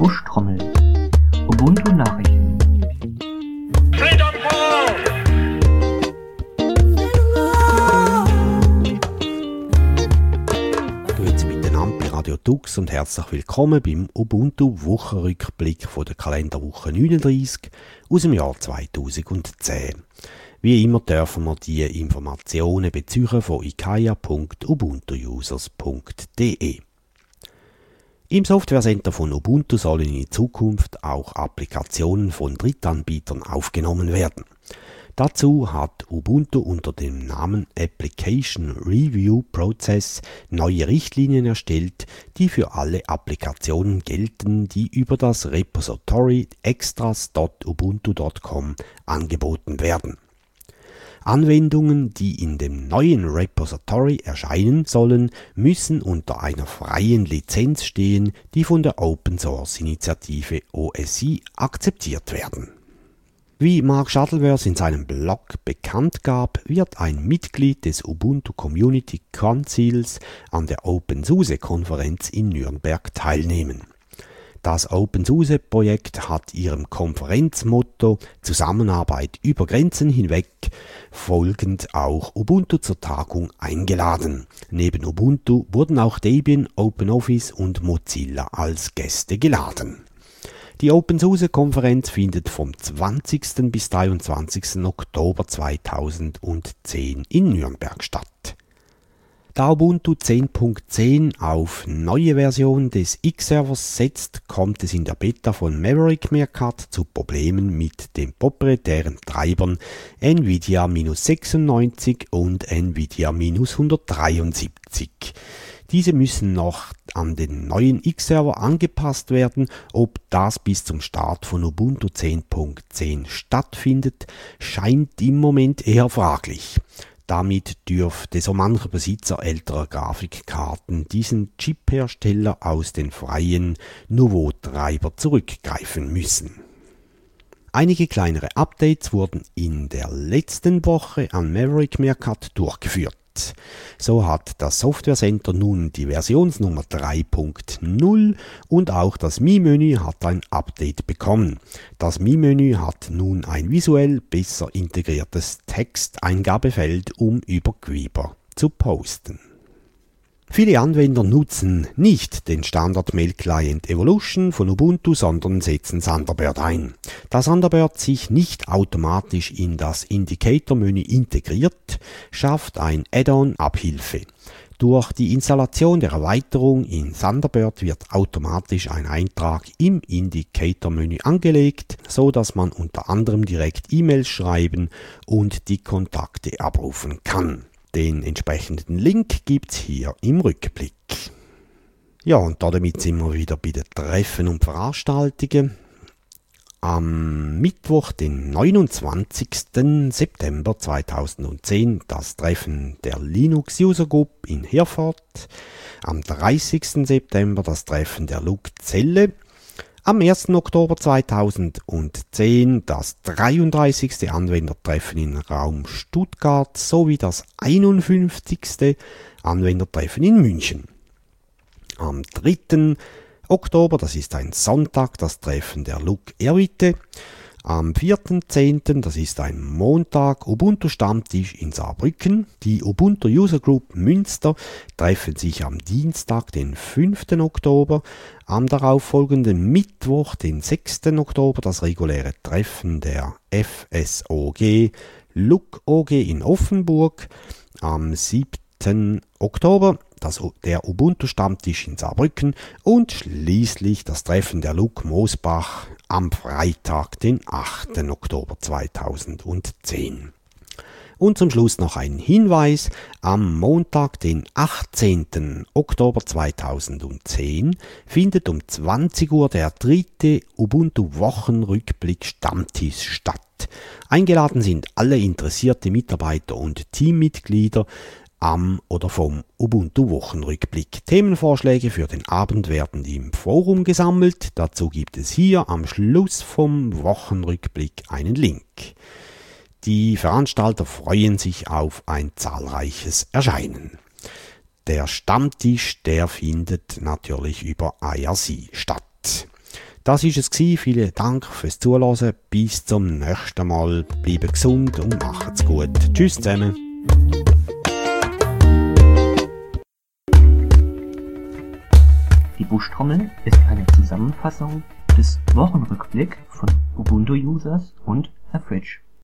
Buschtrommel. Ubuntu-Nachrichten. Grüezi miteinander bei Radio Tux und herzlich willkommen beim Ubuntu-Wochenrückblick von der Kalenderwoche 39 aus dem Jahr 2010. Wie immer dürfen wir die Informationen beziehen von ikaya.ubuntuusers.de. Im Softwarecenter von Ubuntu sollen in Zukunft auch Applikationen von Drittanbietern aufgenommen werden. Dazu hat Ubuntu unter dem Namen Application Review Process neue Richtlinien erstellt, die für alle Applikationen gelten, die über das Repository extras.ubuntu.com angeboten werden. Anwendungen, die in dem neuen Repository erscheinen sollen, müssen unter einer freien Lizenz stehen, die von der Open-Source-Initiative OSI akzeptiert werden. Wie Mark Shuttleworth in seinem Blog bekannt gab, wird ein Mitglied des Ubuntu Community Councils an der OpenSUSE-Konferenz in Nürnberg teilnehmen. Das OpenSUSE-Projekt hat ihrem Konferenzmotto Zusammenarbeit über Grenzen hinweg folgend auch Ubuntu zur Tagung eingeladen. Neben Ubuntu wurden auch Debian, OpenOffice und Mozilla als Gäste geladen. Die OpenSUSE-Konferenz findet vom 20. bis 23. Oktober 2010 in Nürnberg statt. Da Ubuntu 10.10 auf neue Version des X-Servers setzt, kommt es in der Beta von Maverick Meerkat zu Problemen mit den proprietären Treibern NVIDIA-96 und NVIDIA-173. Diese müssen noch an den neuen X-Server angepasst werden. Ob das bis zum Start von Ubuntu 10.10 stattfindet, scheint im Moment eher fraglich. Damit dürfte so mancher Besitzer älterer Grafikkarten diesen Chip-Hersteller aus den freien Nouveau-Treiber zurückgreifen müssen. Einige kleinere Updates wurden in der letzten Woche an Maverick Meerkat durchgeführt. So hat das Software Center nun die Versionsnummer 3.0 und auch das Mi-Menü hat ein Update bekommen. Das Mi-Menü hat nun ein visuell besser integriertes Texteingabefeld, um über Quiber zu posten. Viele Anwender nutzen nicht den Standard-Mail-Client Evolution von Ubuntu, sondern setzen Thunderbird ein. Da Thunderbird sich nicht automatisch in das Indicator-Menü integriert, schafft ein Add-on Abhilfe. Durch die Installation der Erweiterung in Thunderbird wird automatisch ein Eintrag im Indicator-Menü angelegt, so dass man unter anderem direkt E-Mails schreiben und die Kontakte abrufen kann. Den entsprechenden Link gibt's hier im Rückblick. Ja, und damit sind wir wieder bei den Treffen und Veranstaltungen. Am Mittwoch, den 29. September 2010, das Treffen der Linux User Group in Herford. Am 30. September das Treffen der LUG Celle. Am 1. Oktober 2010 das 33. Anwendertreffen im Raum Stuttgart sowie das 51. Anwendertreffen in München. Am 3. Oktober, das ist ein Sonntag, das Treffen der LUG Erwitte. Am 4.10., das ist ein Montag, Ubuntu Stammtisch in Saarbrücken. Die Ubuntu User Group Münster treffen sich am Dienstag, den 5. Oktober. Am darauffolgenden Mittwoch, den 6. Oktober, das reguläre Treffen der FSOG LUG OG in Offenburg. Am 7. Oktober der Ubuntu Stammtisch in Saarbrücken und schließlich das Treffen der LUG Mosbach am Freitag, den 8. Oktober 2010. Und zum Schluss noch ein Hinweis: Am Montag, den 18. Oktober 2010, findet um 20 Uhr der 3. Ubuntu-Wochenrückblick Stammtisch statt. Eingeladen sind alle interessierte Mitarbeiter und Teammitglieder am oder vom Ubuntu-Wochenrückblick. Themenvorschläge für den Abend werden im Forum gesammelt. Dazu gibt es hier am Schluss vom Wochenrückblick einen Link. Die Veranstalter freuen sich auf ein zahlreiches Erscheinen. Der Stammtisch, der findet natürlich über IRC statt. Das ist es gewesen. Vielen Dank fürs Zuhören. Bis zum nächsten Mal. Bleibt gesund und macht's gut. Tschüss zusammen. Die Buschtrommel ist eine Zusammenfassung des Wochenrückblick von Ubuntu-Users und Herr Fritsch.